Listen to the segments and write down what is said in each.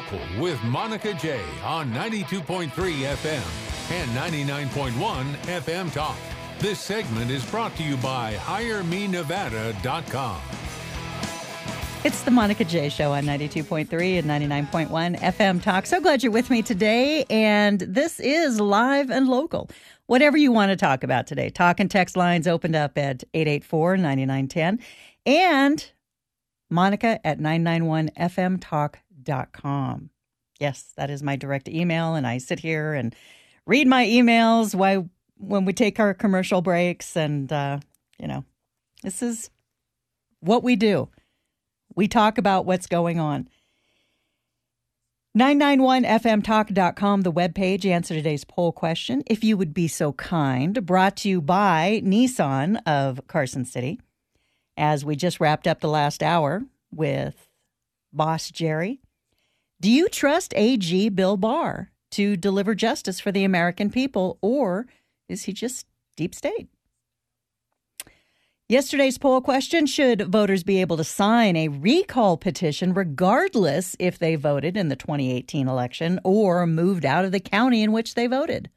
Local with Monica J on 92.3 FM and 99.1 FM Talk. This segment is brought to you by HireMeNevada.com. It's the Monica J Show on 92.3 and 99.1 FM Talk. So glad you're with me today. And this is Live and Local. Whatever you want to talk about today. Talk and text lines opened up at 884-9910 and Monica at 991fmtalk.com. Yes, that is my direct email. And I sit here and read my emails when we take our commercial breaks. And, this is what we do. We talk about what's going on. 991fmtalk.com, the webpage, answer today's poll question, if you would be so kind. Brought to you by Nissan of Carson City. As we just wrapped up the last hour with Boss Jerry. Do you trust AG Bill Barr to deliver justice for the American people, or is he just deep state? Yesterday's poll question, should voters be able to sign a recall petition regardless if they voted in the 2018 election or moved out of the county in which they voted?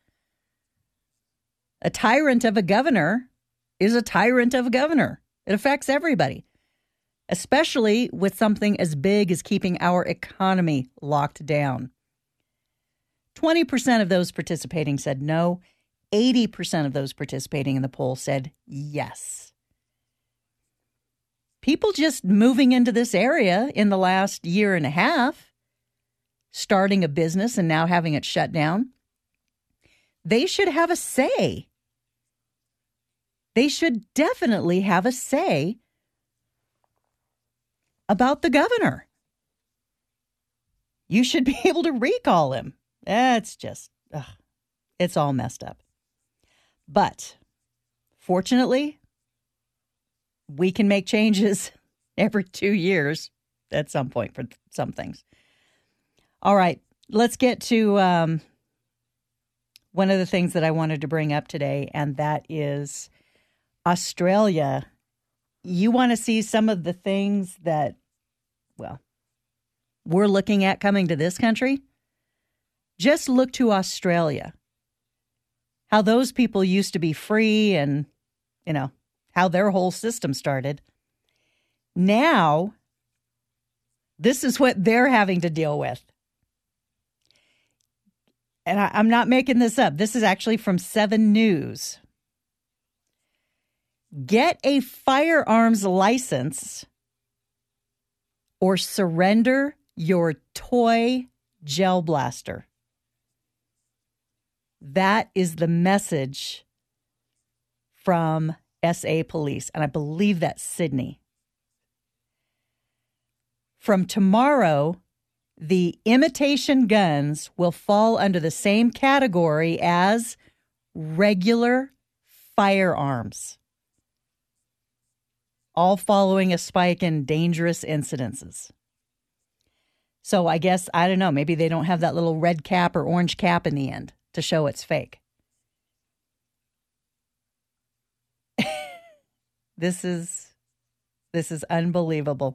A tyrant of a governor is a tyrant of a governor. It affects everybody, especially with something as big as keeping our economy locked down. 20% of those participating said no. 80% of those participating in the poll said yes. People just moving into this area in the last year and a half, starting a business and now having it shut down, they should have a say. They should definitely have a say about the governor. You should be able to recall him. It's just, it's all messed up. But fortunately, we can make changes every 2 years at some point for some things. All right, let's get to one of the things that I wanted to bring up today, and that is Australia. You want to see some of the things that, we're looking at coming to this country? Just look to Australia. How those people used to be free and, how their whole system started. Now, this is what they're having to deal with. And I'm not making this up. This is actually from 7 News. Get a firearms license or surrender your toy gel blaster. That is the message from SA Police, and I believe that's Sydney. From tomorrow, the imitation guns will fall under the same category as regular firearms, all following a spike in dangerous incidences. So I guess, I don't know, maybe they don't have that little red cap or orange cap in the end to show it's fake. This is unbelievable.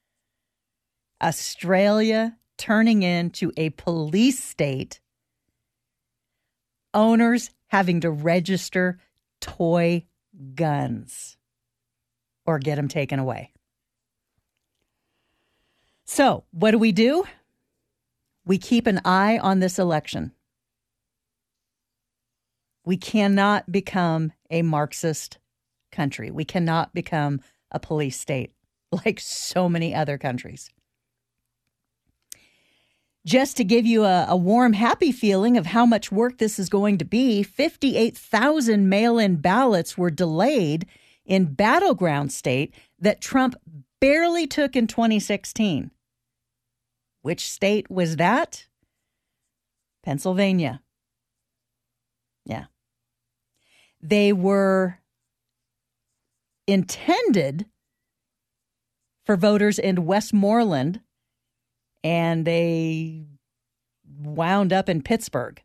Australia turning into a police state. Owners having to register toy guns or get them taken away. So, what do? We keep an eye on this election. We cannot become a Marxist country. We cannot become a police state like so many other countries. Just to give you a warm, happy feeling of how much work this is going to be, 58,000 mail-in ballots were delayed in battleground state that Trump barely took in 2016. Which state was that? Pennsylvania. Yeah. They were intended for voters in Westmoreland, and they wound up in Pittsburgh.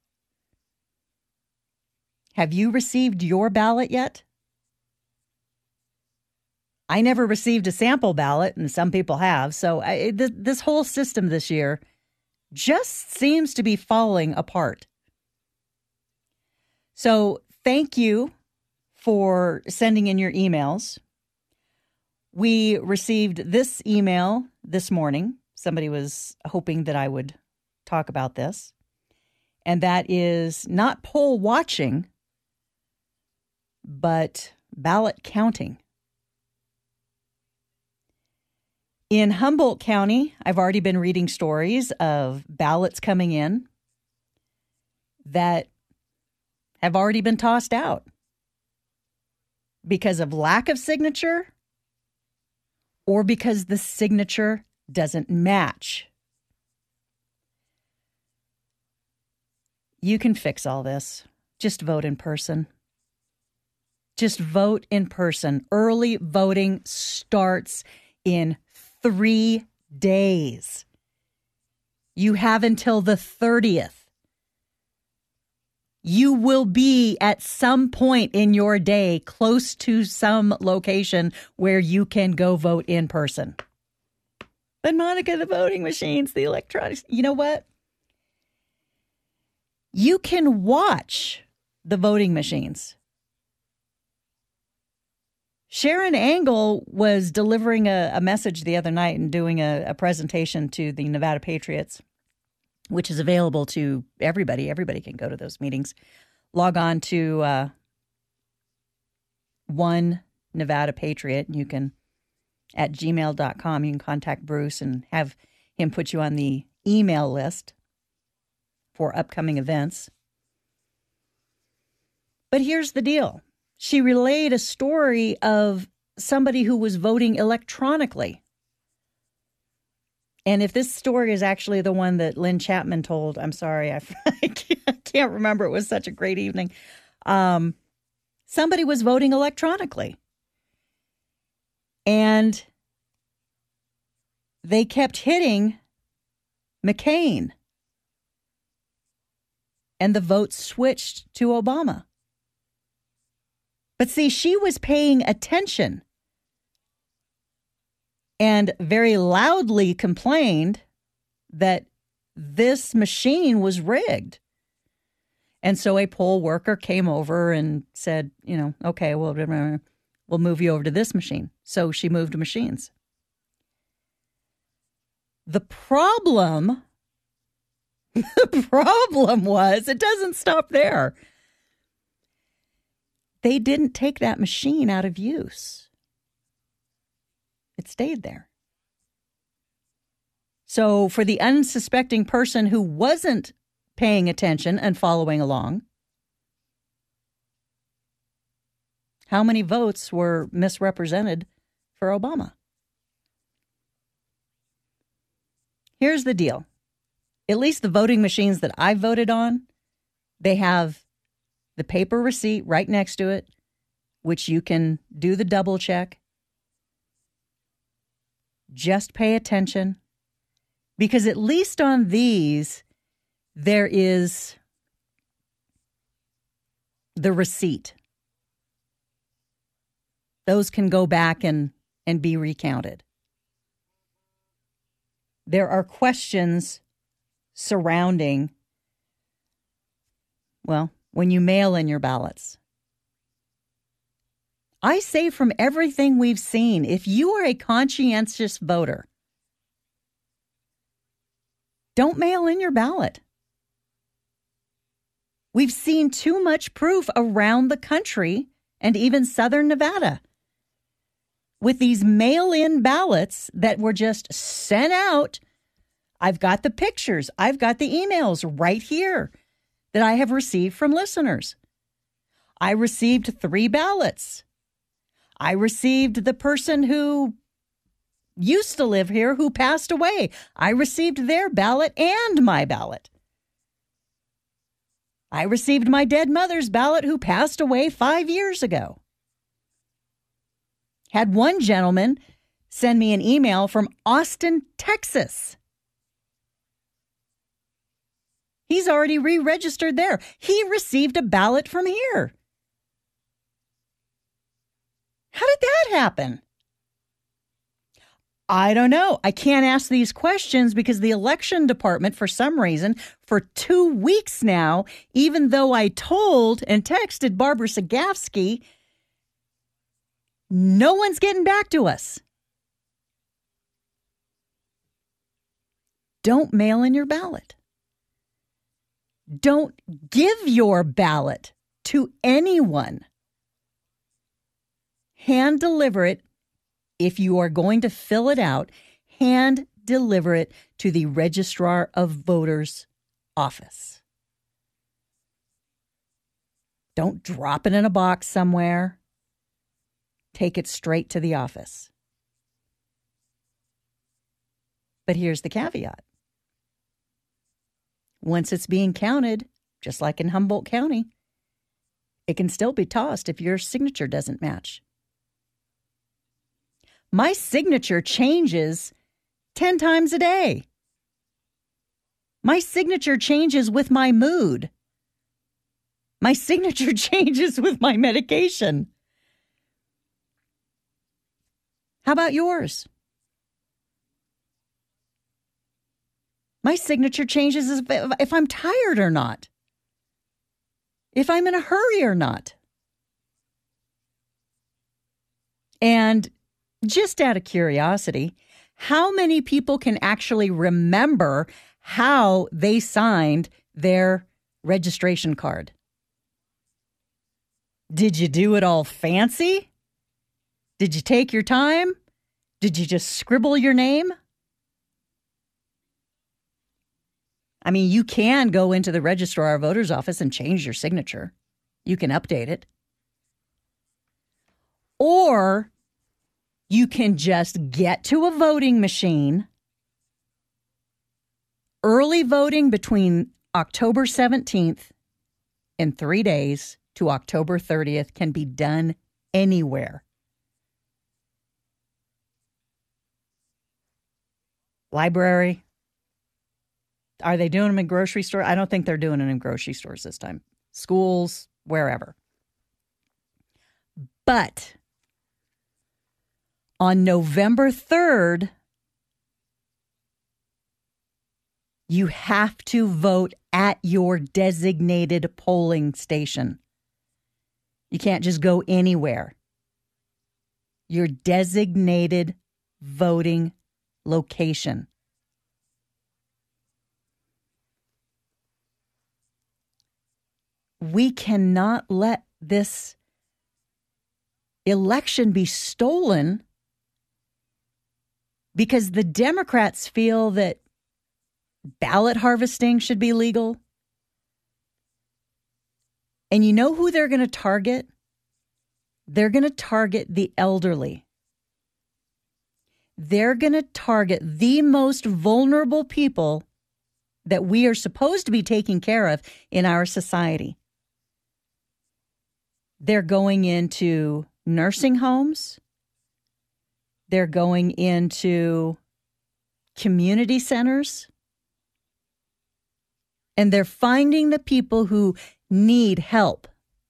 Have you received your ballot yet? I never received a sample ballot, and some people have. So this whole system this year just seems to be falling apart. So thank you for sending in your emails. We received this email this morning. Somebody was hoping that I would talk about this. And that is not poll watching, but ballot counting. In Humboldt County, I've already been reading stories of ballots coming in that have already been tossed out because of lack of signature or because the signature doesn't match. You can fix all this. Just vote in person. Just vote in person. Early voting starts in 3 days. You have until the 30th. You will be at some point in your day close to some location where you can go vote in person. But Monica, the voting machines, the electronics, you know what? You can watch the voting machines. Sharon Angle was delivering a message the other night and doing a presentation to the Nevada Patriots, which is available to everybody. Everybody can go to those meetings. Log on to One Nevada Patriot. You can, at gmail.com, you can contact Bruce and have him put you on the email list for upcoming events. But here's the deal. She relayed a story of somebody who was voting electronically. And if this story is actually the one that Lynn Chapman told, I'm sorry, I can't remember. It was such a great evening. Somebody was voting electronically. And they kept hitting McCain. And the vote switched to Obama. But see, she was paying attention and very loudly complained that this machine was rigged. And so a poll worker came over and said, okay, well, we'll move you over to this machine. So she moved machines. The problem was, it doesn't stop there. They didn't take that machine out of use. It stayed there. So for the unsuspecting person who wasn't paying attention and following along, how many votes were misrepresented for Obama? Here's the deal. At least the voting machines that I voted on, they have the paper receipt right next to it, which you can do the double check. Just pay attention, because at least on these, there is the receipt. Those can go back and be recounted. There are questions surrounding, when you mail in your ballots. I say from everything we've seen, if you are a conscientious voter, don't mail in your ballot. We've seen too much proof around the country and even Southern Nevada with these mail-in ballots that were just sent out. I've got the pictures. I've got the emails right here that I have received from listeners. I received 3 ballots. I received the person who used to live here who passed away. I received their ballot and my ballot. I received my dead mother's ballot who passed away 5 years ago. Had one gentleman send me an email from Austin, Texas. He's already re-registered there. He received a ballot from here. How did that happen? I don't know. I can't ask these questions because the election department, for some reason, for 2 weeks now, even though I told and texted Barbara Sagafsky, no one's getting back to us. Don't mail in your ballot. Don't give your ballot to anyone. Hand deliver it. If you are going to fill it out, hand deliver it to the Registrar of Voters office. Don't drop it in a box somewhere. Take it straight to the office. But here's the caveat. Once it's being counted, just like in Humboldt County, it can still be tossed if your signature doesn't match. My signature changes 10 times a day. My signature changes with my mood. My signature changes with my medication. How about yours? My signature changes if I'm tired or not, if I'm in a hurry or not. And just out of curiosity, how many people can actually remember how they signed their registration card? Did you do it all fancy? Did you take your time? Did you just scribble your name? I mean, you can go into the Registrar of Voters office and change your signature. You can update it. Or you can just get to a voting machine. Early voting between October 17th and 3 days to October 30th can be done anywhere. Library. Are they doing them in grocery stores? I don't think they're doing it in grocery stores this time. Schools, wherever. But on November 3rd, you have to vote at your designated polling station. You can't just go anywhere. Your designated voting location. We cannot let this election be stolen because the Democrats feel that ballot harvesting should be legal. And you know who they're going to target? They're going to target the elderly. They're going to target the most vulnerable people that we are supposed to be taking care of in our society. They're going into nursing homes. They're going into community centers. And they're finding the people who need help.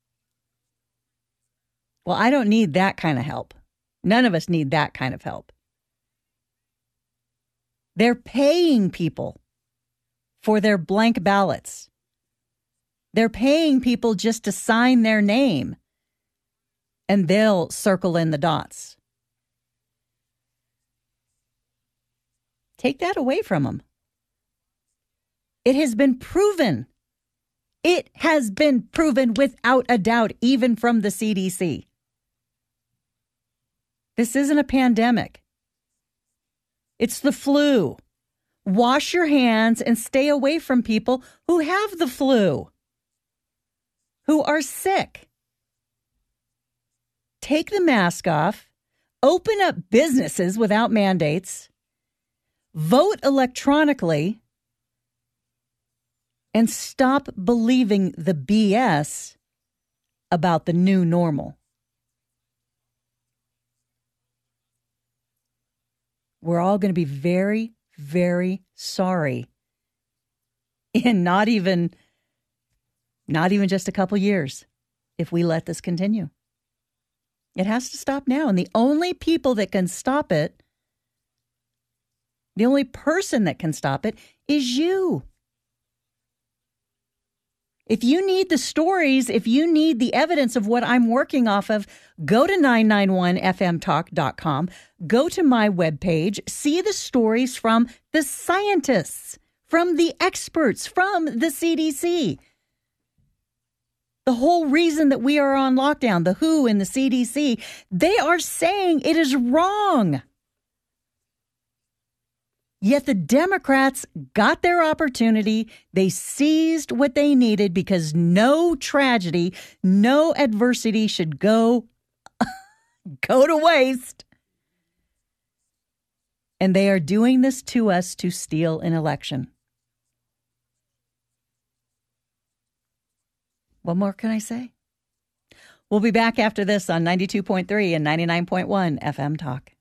Well, I don't need that kind of help. None of us need that kind of help. They're paying people for their blank ballots. They're paying people just to sign their name, and they'll circle in the dots. Take that away from them. It has been proven. It has been proven without a doubt, even from the CDC. This isn't a pandemic. It's the flu. Wash your hands and stay away from people who have the flu, who are sick. Take the mask off. Open up businesses without mandates. Vote electronically. And stop believing the BS about the new normal. We're all going to be very, very sorry in not even just a couple years if we let this continue. It has to stop now. And the only people that can stop it The only person that can stop it is you. If you need the stories, if you need the evidence of what I'm working off of, go to 991fmtalk.com, go to my webpage, see the stories from the scientists, from the experts, from the CDC. The whole reason that we are on lockdown, the WHO and the CDC, they are saying it is wrong. Yet the Democrats got their opportunity. They seized what they needed because no tragedy, no adversity should go to waste. And they are doing this to us to steal an election. What more can I say? We'll be back after this on 92.3 and 99.1 FM Talk.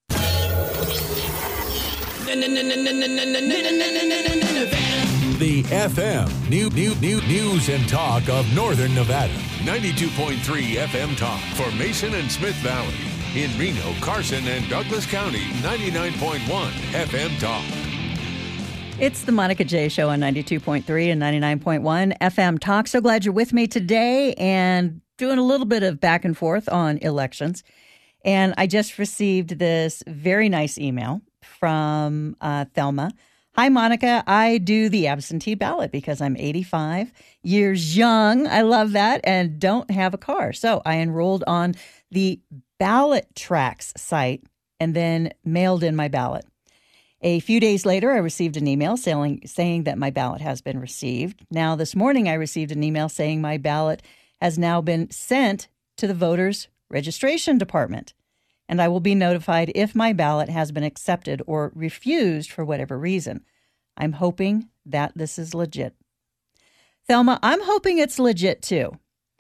The FM News and Talk of Northern Nevada. 92.3 FM Talk for Mason and Smith Valley. In Reno, Carson, and Douglas County. 99.1 FM Talk. It's the Monica J. Show on 92.3 and 99.1 FM Talk. So glad you're with me today and doing a little bit of back and forth on elections. And I just received this very nice email from Thelma. Hi, Monica. I do the absentee ballot because I'm 85 years young. I love that and don't have a car. So I enrolled on the Ballot Tracks site and then mailed in my ballot. A few days later, I received an email saying that my ballot has been received. Now, this morning, I received an email saying my ballot has now been sent to the voters' registration department, and I will be notified if my ballot has been accepted or refused for whatever reason. I'm hoping that this is legit. Thelma, I'm hoping it's legit, too.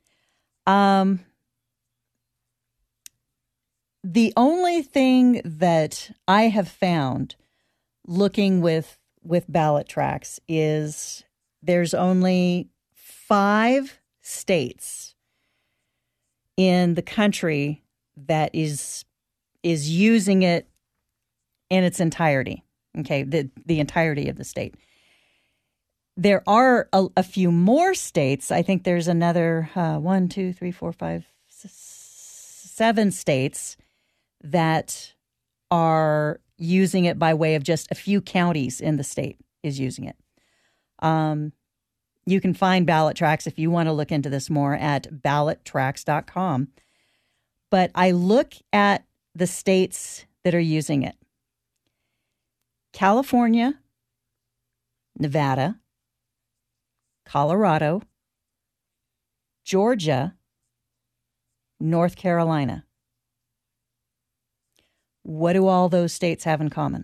The only thing that I have found looking with Ballot Tracks is there's only 5 states in the country that is using it in its entirety. Okay, the entirety of the state. There are a few more states. I think there's another 1, 2, 3, 4, 5, 7 states that are using it by way of just a few counties in the state is using it. You can find Ballot Tracks if you want to look into this more at ballottracks.com. But I look at the states that are using it. California, Nevada, Colorado, Georgia, North Carolina. What do all those states have in common?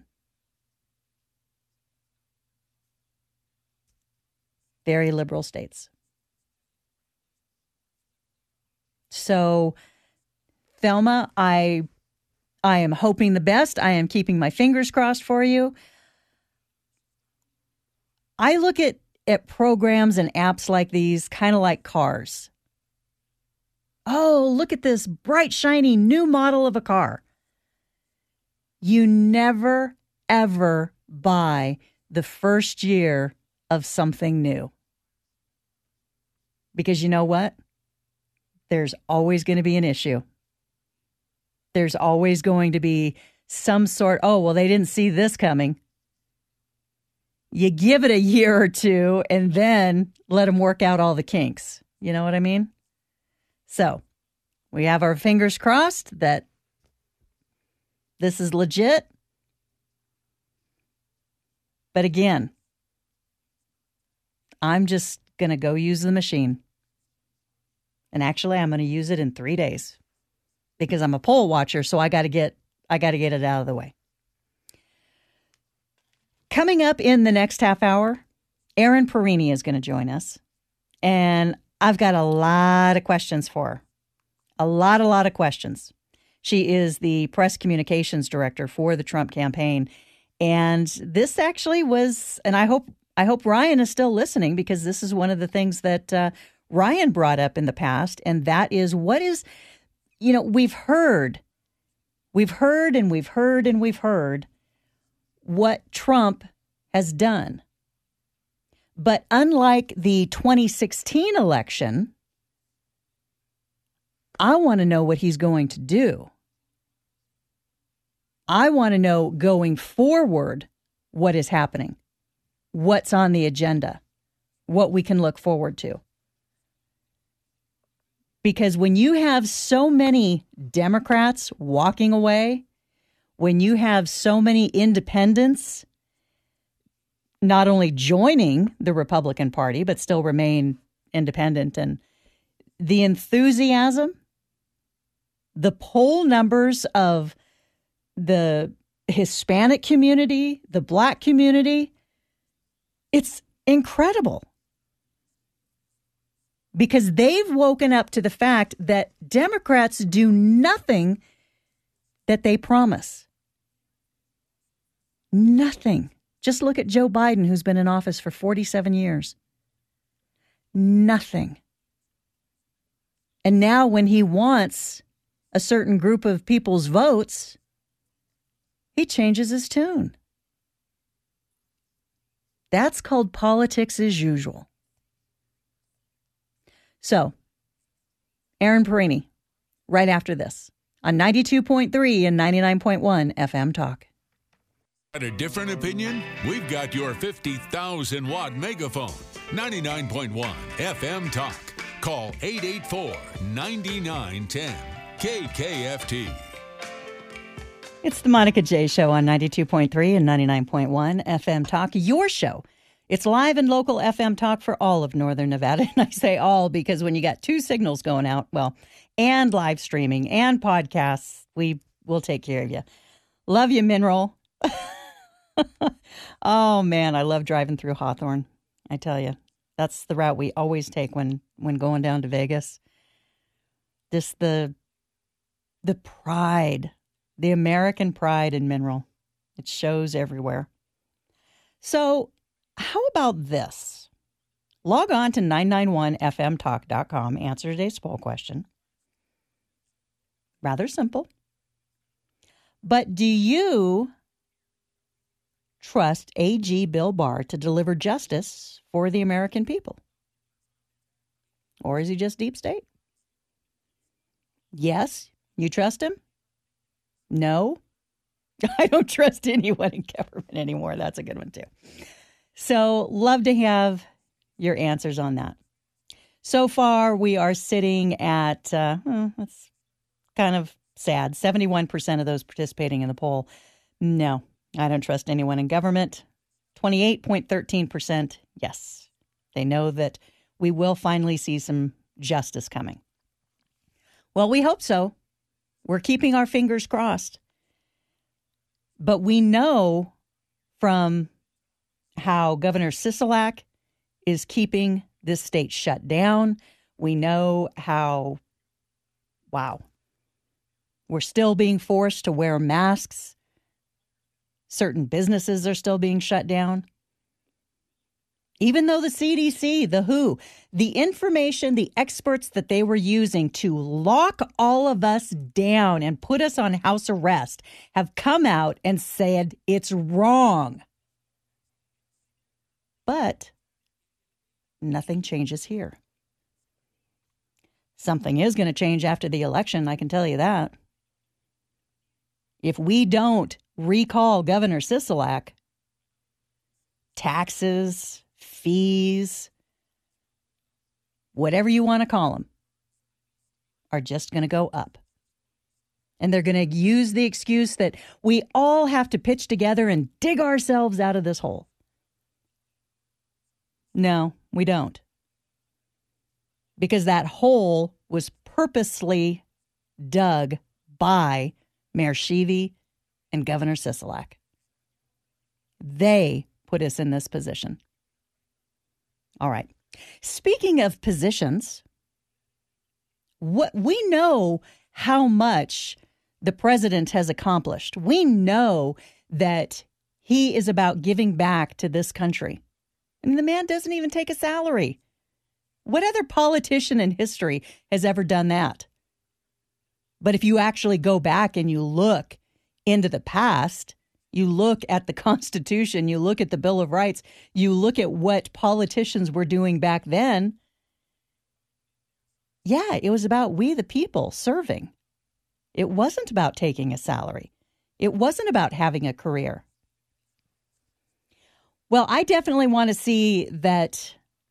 Very liberal states. So, Thelma, I am hoping the best. I am keeping my fingers crossed for you. I look at programs and apps like these kind of like cars. Oh, look at this bright, shiny new model of a car. You never, ever buy the first year of something new. Because you know what? There's always going to be an issue. There's always going to be some sort, oh, well, they didn't see this coming. You give it a year or two and then let them work out all the kinks. You know what I mean? So we have our fingers crossed that this is legit. But again, I'm just going to go use the machine. And actually, I'm going to use it in 3 days because I'm a poll watcher. So I got to get it out of the way. Coming up in the next half hour, Erin Perini is going to join us. And I've got a lot of questions for her. A lot of questions. She is the press communications director for the Trump campaign. And this actually was, and I hope Ryan is still listening because this is one of the things that Ryan brought up in the past. And that is we've heard what Trump has done. But unlike the 2016 election, I want to know what he's going to do. I want to know going forward what is happening, what's on the agenda, what we can look forward to. Because when you have so many Democrats walking away, when you have so many independents not only joining the Republican Party, but still remain independent, and the enthusiasm, the poll numbers of the Hispanic community, the Black community, it's incredible. Because they've woken up to the fact that Democrats do nothing that they promise. Nothing. Just look at Joe Biden, who's been in office for 47 years. Nothing. And now when he wants a certain group of people's votes, he changes his tune. That's called politics as usual. So, Aaron Perini, right after this, on 92.3 and 99.1 FM Talk. Got a different opinion? We've got your 50,000-watt megaphone. 99.1 FM Talk. Call 884-9910. KKFT. It's the Monica J. Show on 92.3 and 99.1 FM Talk. Your show. It's live and local FM talk for all of Northern Nevada. And I say all because when you got two signals going out, well, and live streaming and podcasts, we will take care of you. Love you, Mineral. Oh, man, I love driving through Hawthorne. I tell you, that's the route we always take when going down to Vegas. Just the pride, the American pride in Mineral. It shows everywhere. So, how about this? Log on to 991fmtalk.com. Answer today's poll question. Rather simple. But do you trust AG Bill Barr to deliver justice for the American people? Or is he just deep state? Yes, you trust him? No, I don't trust anyone in government anymore. That's a good one, too. So, love to have your answers on that. So far, we are sitting at, that's kind of sad, 71% of those participating in the poll. No, I don't trust anyone in government. 28.13%, yes. They know that we will finally see some justice coming. Well, we hope so. We're keeping our fingers crossed. But we know from how Governor Sisolak is keeping this state shut down. We know how, we're still being forced to wear masks. Certain businesses are still being shut down. Even though the CDC, the WHO, the information, the experts that they were using to lock all of us down and put us on house arrest have come out and said it's wrong. But nothing changes here. Something is going to change after the election, I can tell you that. If we don't recall Governor Sisolak, taxes, fees, whatever you want to call them, are just going to go up. And they're going to use the excuse that we all have to pitch together and dig ourselves out of this hole. No, we don't. Because that hole was purposely dug by Mayor Sheevy and Governor Sisolak. They put us in this position. All right. Speaking of positions, what we know how much the president has accomplished. We know that he is about giving back to this country. I mean, the man doesn't even take a salary. What other politician in history has ever done that? But if you actually go back and you look into the past, you look at the Constitution, you look at the Bill of Rights, you look at what politicians were doing back then. Yeah, it was about we the people serving. It wasn't about taking a salary. It wasn't about having a career. Well, I definitely want to see that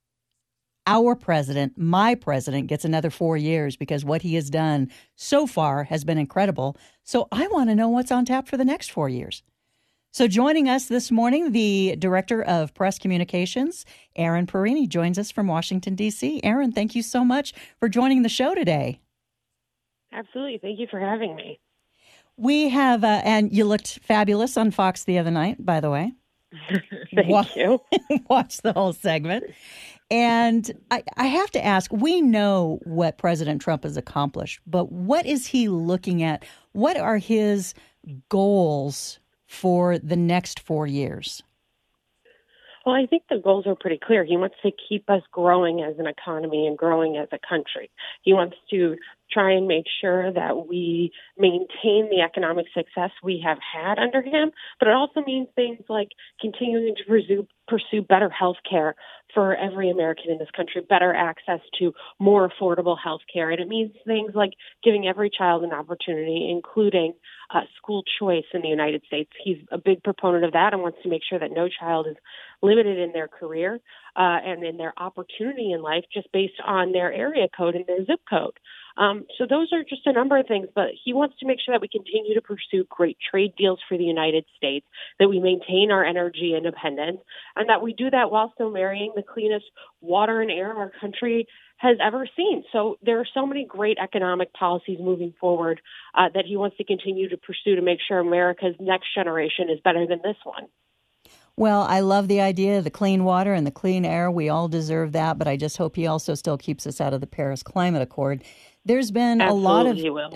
our president, my president, gets another 4 years because what he has done so far has been incredible. So I want to know what's on tap for the next 4 years. So joining us this morning, the Director of Press Communications, Erin Perini, joins us from Washington, D.C. Erin, thank you so much for joining the show today. Absolutely. Thank you for having me. We have, and you looked fabulous on Fox the other night, by the way. Thank you. Watch the whole segment. And I have to ask, we know what President Trump has accomplished, but what is he looking at? What are his goals for the next 4 years? Well, I think the goals are pretty clear. He wants to keep us growing as an economy and growing as a country. He wants to try and make sure that we maintain the economic success we have had under him, but it also means things like continuing to pursue better health care for every American in this country, better access to more affordable health care. And it means things like giving every child an opportunity, including school choice in the United States. He's a big proponent of that and wants to make sure that no child is limited in their career and in their opportunity in life just based on their area code and their zip code. So those are just a number of things, but he wants to make sure that we continue to pursue great trade deals for the United States, that we maintain our energy independence, and that we do that while still marrying the cleanest water and air our country has ever seen. So there are so many great economic policies moving forward that he wants to continue to pursue to make sure America's next generation is better than this one. Well, I love the idea of the clean water and the clean air. We all deserve that, but I just hope he also still keeps us out of the Paris Climate Accord. There's been a lot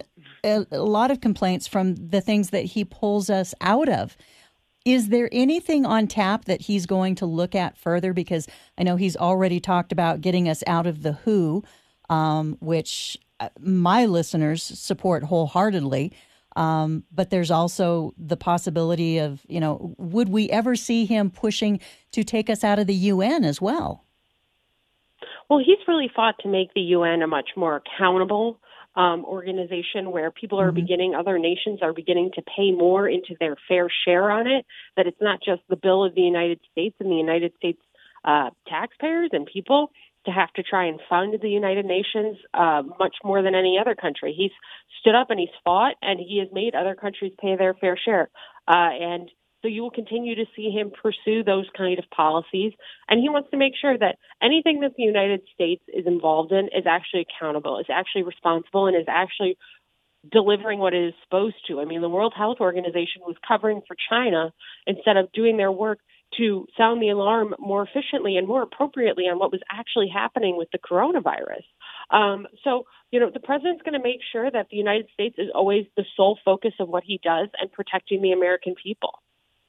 of complaints from the things that he pulls us out of. Is there anything on tap that he's going to look at further? Because I know he's already talked about getting us out of the WHO, which my listeners support wholeheartedly. But there's also the possibility of, would we ever see him pushing to take us out of the UN as well? Well, he's really fought to make the UN a much more accountable organization where people are other nations are beginning to pay more into their fair share on it, that it's not just the bill of the United States and the United States taxpayers and people to have to try and fund the United Nations much more than any other country. He's stood up and he's fought, and he has made other countries pay their fair share. And so you will continue to see him pursue those kind of policies. And he wants to make sure that anything that the United States is involved in is actually accountable, is actually responsible, and is actually delivering what it is supposed to. I mean, the World Health Organization was covering for China instead of doing their work to sound the alarm more efficiently and more appropriately on what was actually happening with the coronavirus. So, the president's going to make sure that the United States is always the sole focus of what he does and protecting the American people.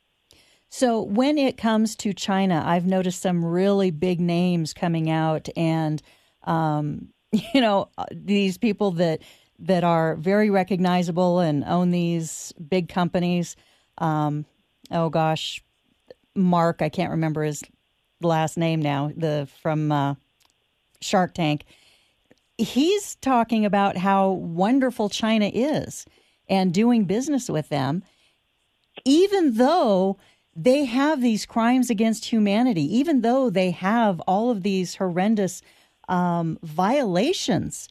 So when it comes to China, I've noticed some really big names coming out and, these people that are very recognizable and own these big companies. Mark, I can't remember his last name now, from Shark Tank. He's talking about how wonderful China is and doing business with them, even though they have these crimes against humanity, even though they have all of these horrendous violations.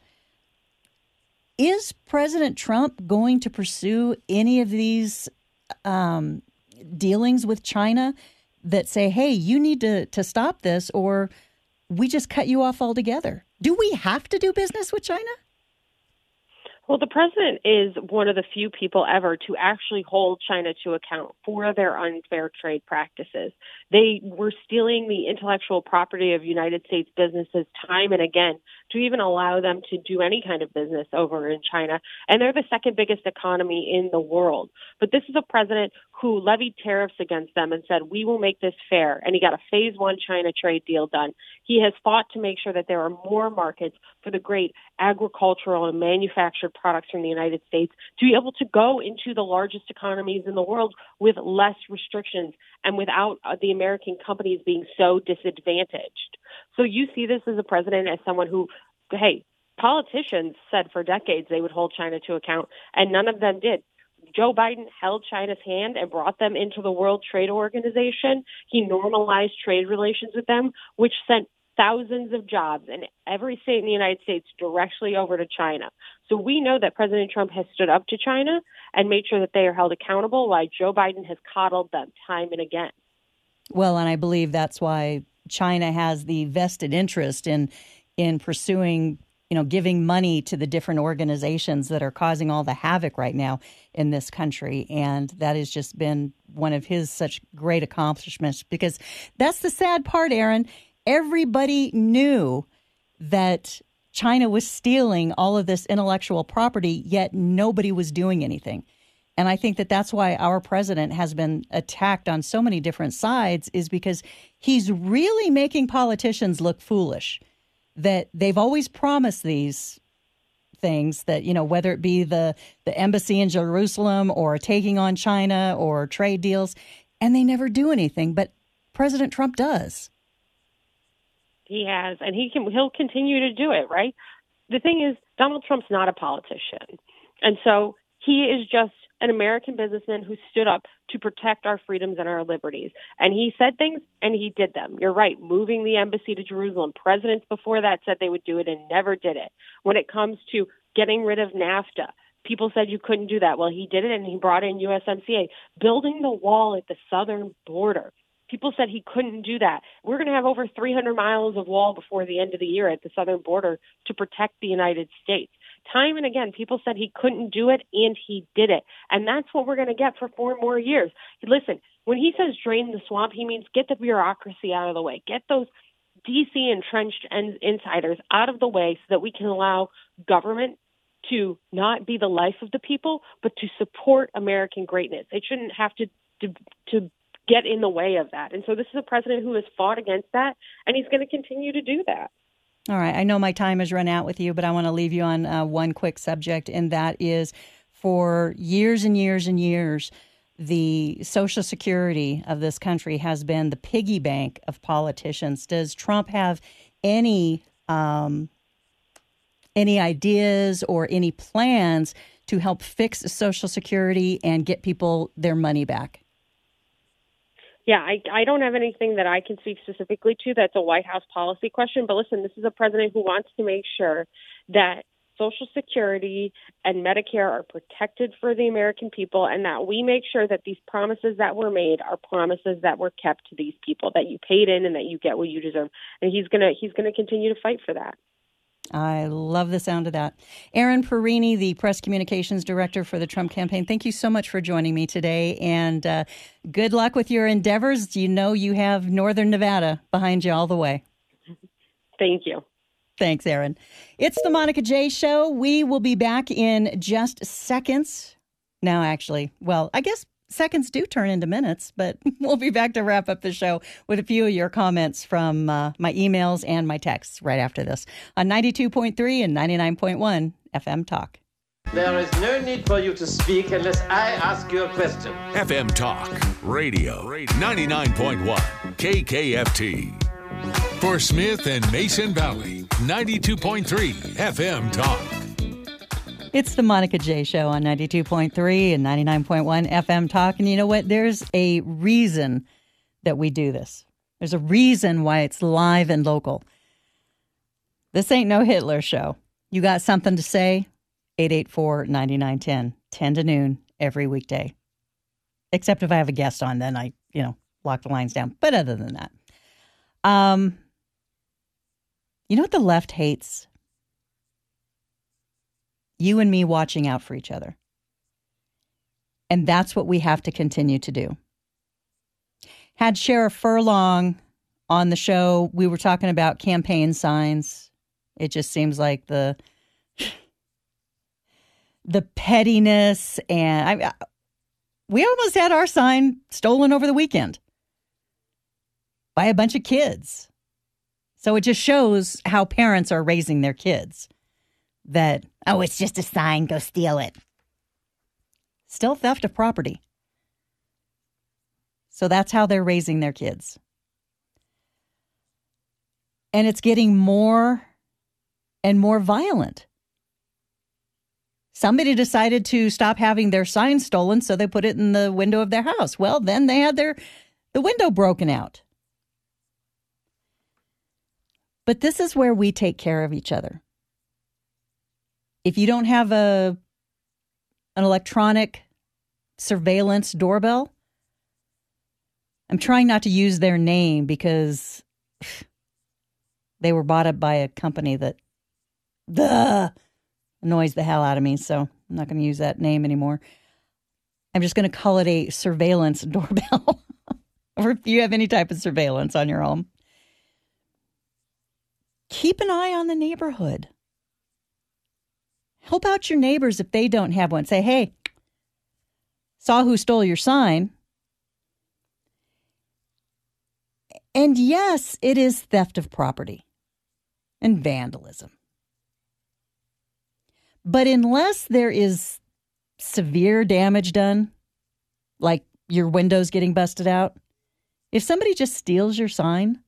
Is President Trump going to pursue any of these dealings with China that say, hey, you need to stop this, or we just cut you off altogether? Do we have to do business with China? Well, the president is one of the few people ever to actually hold China to account for their unfair trade practices. They were stealing the intellectual property of United States businesses time and again to even allow them to do any kind of business over in China. And they're the second biggest economy in the world. But this is a president who levied tariffs against them and said, we will make this fair. And he got a phase one China trade deal done. He has fought to make sure that there are more markets for the great agricultural and manufactured products from the United States to be able to go into the largest economies in the world with less restrictions and without the American companies being so disadvantaged. So you see this as a president as someone who, hey, politicians said for decades they would hold China to account, and none of them did. Joe Biden held China's hand and brought them into the World Trade Organization. He normalized trade relations with them, which sent thousands of jobs in every state in the United States directly over to China. So we know that President Trump has stood up to China and made sure that they are held accountable, while Joe Biden has coddled them time and again. Well, and I believe that's why China has the vested interest in pursuing, giving money to the different organizations that are causing all the havoc right now in this country. And that has just been one of his such great accomplishments, because that's the sad part, Aaron. Everybody knew that China was stealing all of this intellectual property, yet nobody was doing anything. And I think that that's why our president has been attacked on so many different sides, is because he's really making politicians look foolish. That they've always promised these things that, whether it be the embassy in Jerusalem or taking on China or trade deals, and they never do anything. But President Trump does. He has, and he'll continue to do it, right? The thing is, Donald Trump's not a politician. And so he is just an American businessman who stood up to protect our freedoms and our liberties. And he said things, and he did them. You're right, moving the embassy to Jerusalem. Presidents before that said they would do it and never did it. When it comes to getting rid of NAFTA, people said you couldn't do that. Well, he did it, and he brought in USMCA. Building the wall at the southern border. People said he couldn't do that. We're going to have over 300 miles of wall before the end of the year at the southern border to protect the United States. Time and again, people said he couldn't do it, and he did it. And that's what we're going to get for 4 more years. Listen, when he says drain the swamp, he means get the bureaucracy out of the way. Get those D.C. entrenched insiders out of the way so that we can allow government to not be the life of the people, but to support American greatness. It shouldn't have to get in the way of that. And so this is a president who has fought against that, and he's going to continue to do that. All right. I know my time has run out with you, but I want to leave you on one quick subject, and that is, for years and years and years, the Social Security of this country has been the piggy bank of politicians. Does Trump have any ideas or any plans to help fix Social Security and get people their money back? Yeah, I don't have anything that I can speak specifically to. That's a White House policy question. But listen, this is a president who wants to make sure that Social Security and Medicare are protected for the American people, and that we make sure that these promises that were made are promises that were kept to these people, that you paid in and that you get what you deserve. And he's gonna continue to fight for that. I love the sound of that. Erin Perini, the press communications director for the Trump campaign, thank you so much for joining me today, and good luck with your endeavors. You know you have Northern Nevada behind you all the way. Thank you. Thanks, Erin. It's the Monica J. Show. We will be back in just seconds. Now, actually, well, I guess seconds do turn into minutes, but we'll be back to wrap up the show with a few of your comments from my emails and my texts right after this on 92.3 and 99.1 FM Talk. There is no need for you to speak unless I ask you a question. FM Talk Radio 99.1 KKFT. For Smith and Mason Valley, 92.3 FM Talk. It's the Monica J. Show on 92.3 and 99.1 FM Talk. And you know what? There's a reason that we do this. There's a reason why it's live and local. This ain't no Hitler show. You got something to say? 884-9910, 10 to noon every weekday. Except if I have a guest on, then I, lock the lines down. But other than that, you know what the left hates? You and me watching out for each other. And that's what we have to continue to do. Had Sheriff Furlong on the show. We were talking about campaign signs. It just seems like the pettiness. And we almost had our sign stolen over the weekend by a bunch of kids. So it just shows how parents are raising their kids. That, oh, it's just a sign, go steal it. Still theft of property. So that's how they're raising their kids. And it's getting more and more violent. Somebody decided to stop having their sign stolen, so they put it in the window of their house. Well, then they had the window broken out. But this is where we take care of each other. If you don't have an electronic surveillance doorbell, I'm trying not to use their name because they were bought up by a company that annoys the hell out of me, so I'm not going to use that name anymore. I'm just going to call it a surveillance doorbell, or if you have any type of surveillance on your home. Keep an eye on the neighborhood. Help out your neighbors if they don't have one. Say, hey, saw who stole your sign. And yes, it is theft of property and vandalism. But unless there is severe damage done, like your windows getting busted out, if somebody just steals your sign,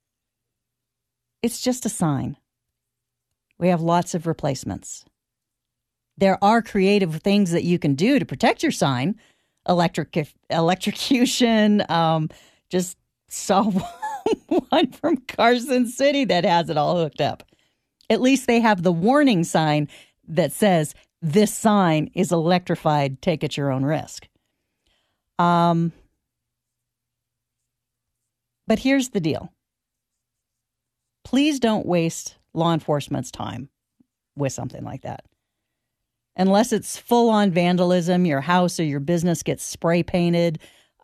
it's just a sign. We have lots of replacements. There are creative things that you can do to protect your sign. Electrocution. Just saw one from Carson City that has it all hooked up. At least they have the warning sign that says, this sign is electrified, take at your own risk. But here's the deal. Please don't waste law enforcement's time with something like that. Unless it's full-on vandalism, your house or your business gets spray painted,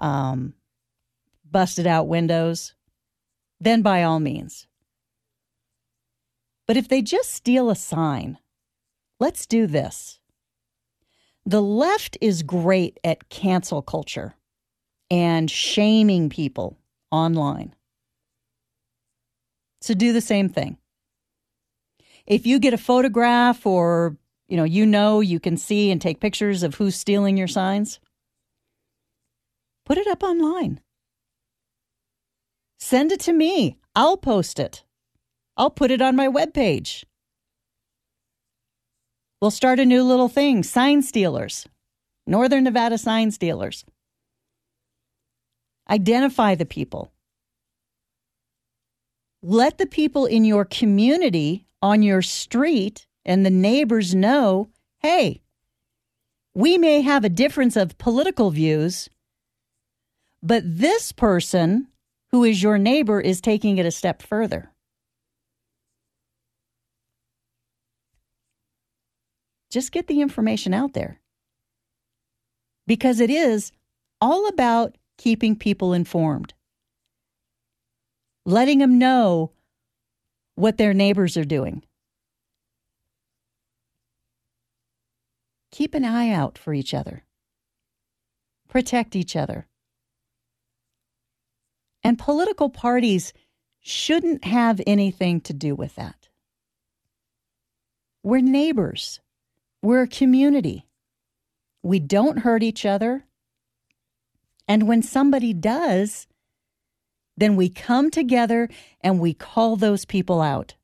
busted out windows, then by all means. But if they just steal a sign, let's do this. The left is great at cancel culture and shaming people online. So do the same thing. If you get a photograph or you can see and take pictures of who's stealing your signs, put it up online. Send it to me. I'll post it. I'll put it on my webpage. We'll start a new little thing, sign stealers, Northern Nevada sign stealers. Identify the people. Let the people in your community, on your street, and the neighbors know, hey, we may have a difference of political views, but this person who is your neighbor is taking it a step further. Just get the information out there. Because it is all about keeping people informed. Letting them know what their neighbors are doing. Keep an eye out for each other. Protect each other. And political parties shouldn't have anything to do with that. We're neighbors. We're a community. We don't hurt each other. And when somebody does, then we come together and we call those people out.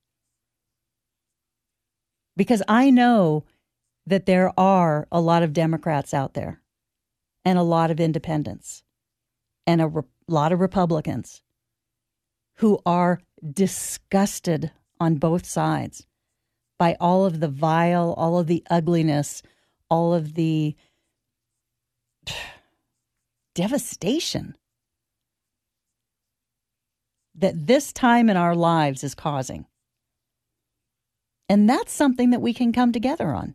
Because I know that there are a lot of Democrats out there and a lot of independents and a lot of Republicans who are disgusted on both sides by all of the vile, all of the ugliness, all of the devastation that this time in our lives is causing. And that's something that we can come together on.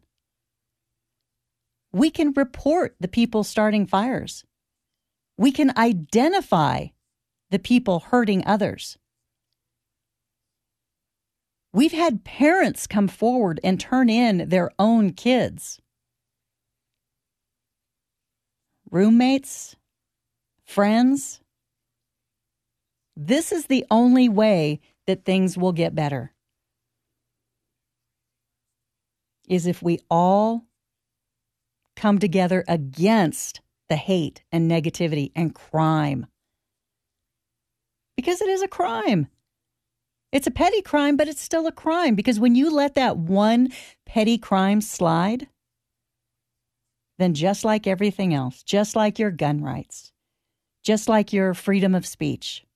We can report the people starting fires. We can identify the people hurting others. We've had parents come forward and turn in their own kids. Roommates, friends. This is the only way that things will get better is if we all come together against the hate and negativity and crime. Because it is a crime. It's a petty crime, but it's still a crime. Because when you let that one petty crime slide, then just like everything else, just like your gun rights, just like your freedom of speech,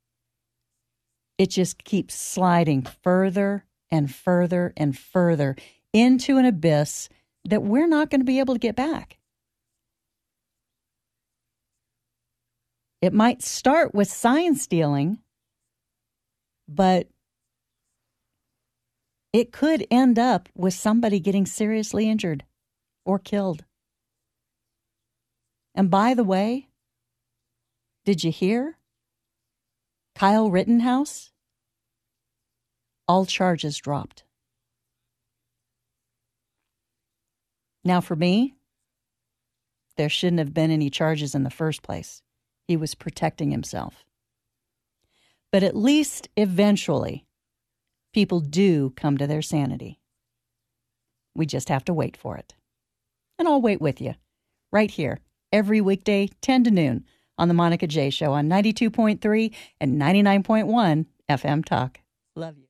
it just keeps sliding further and further and further into an abyss that we're not going to be able to get back. It might start with sign stealing, but it could end up with somebody getting seriously injured or killed. And by the way, did you hear? Kyle Rittenhouse? All charges dropped. Now, for me, there shouldn't have been any charges in the first place. He was protecting himself. But at least eventually, people do come to their sanity. We just have to wait for it. And I'll wait with you, right here, every weekday, 10 to noon, on The Monica J Show on 92.3 and 99.1 FM Talk. Love you.